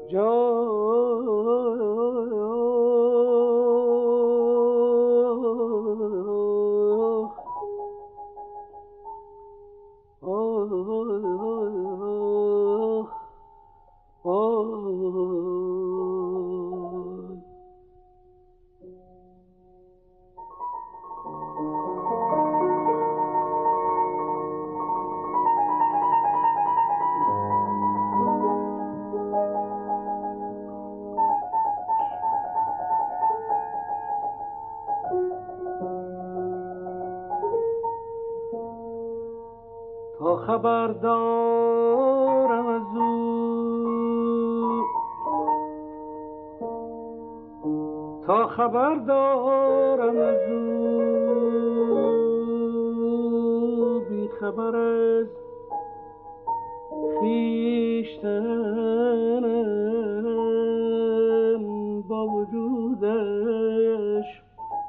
تا خبر دارم از او، تا خبر دارم از او، بی خبر از خویشتنم، با وجودش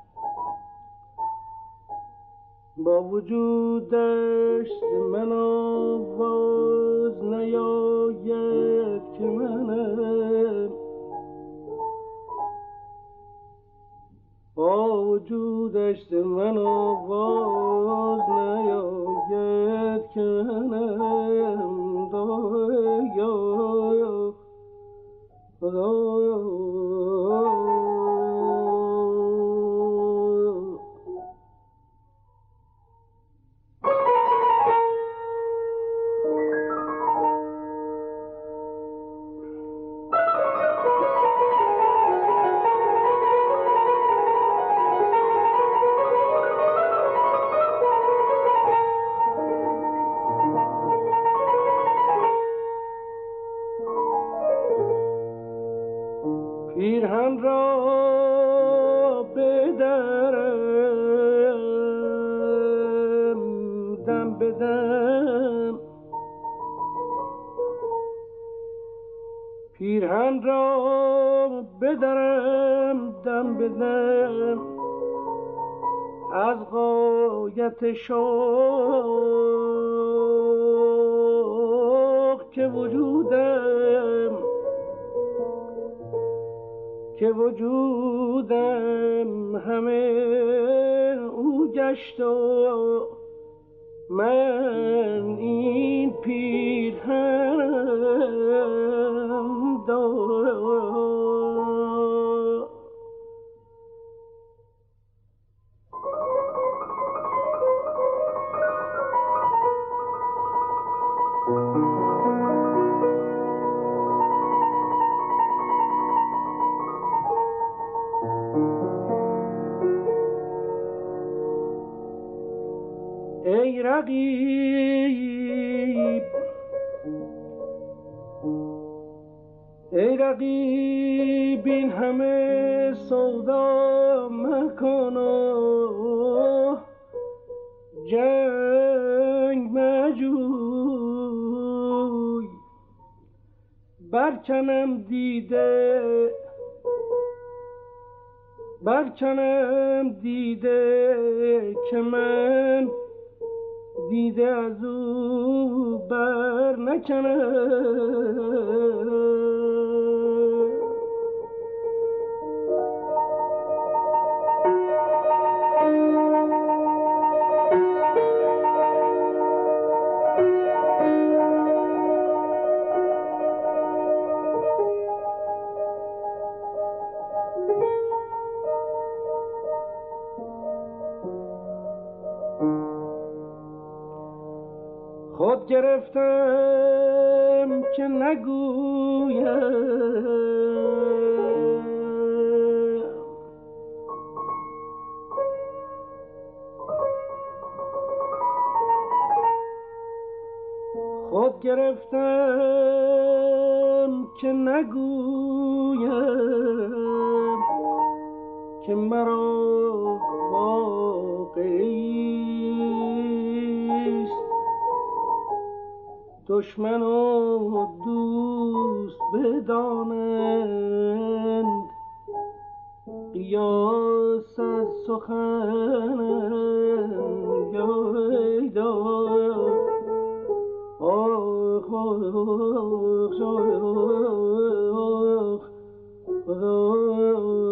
ز من آواز نیاید که منم، با وجودش ز من آواز نیاید که منم، پیرهن را بدرم دم بدم، پیرهن را بدرم دم بدم، از غایت شوق که وجودم همه او گشت و من این پیرهنم دارم. ای رقیب این همه سودا مکن و جنگ مجوی، برکنم دیده که من دیده از او بر نکنم. خود گرفتم که نگویم، خود گرفتم که نگویم که مرا واقعیست دشمن و دوست بدانند، قیاس از سخنم یایدا آخ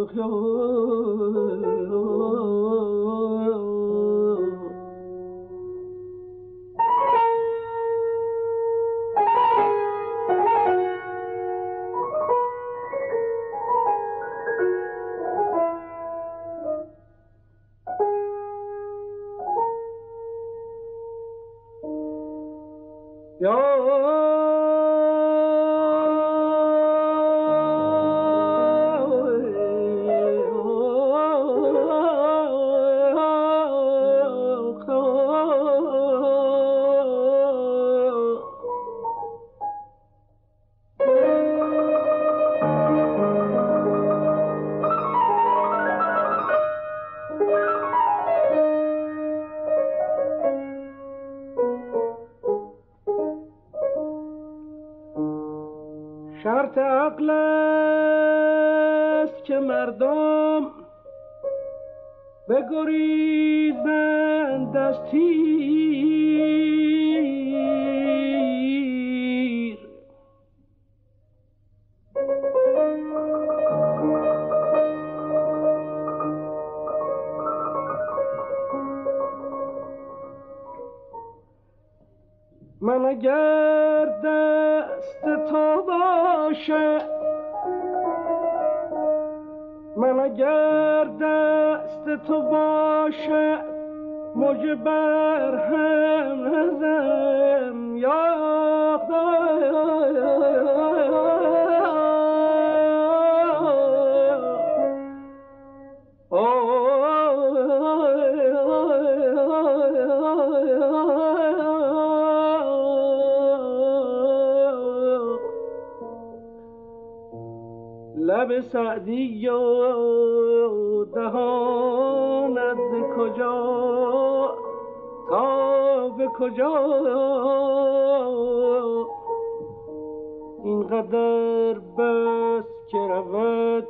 شرط عقل است که مردم بگریزند از تیر. من اگر دست تو باشه، من اگر دست تو باشه، مژه بر هم نزن یا لب سعدی و دهانت ز کجا تا به کجا اینقدر بس که رود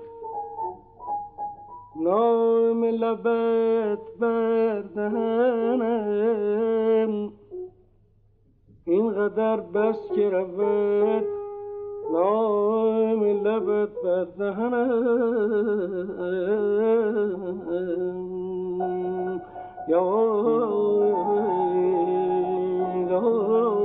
نام لبت بر دهنم، اینقدر بس که رود نام لبت بر دهنم. یا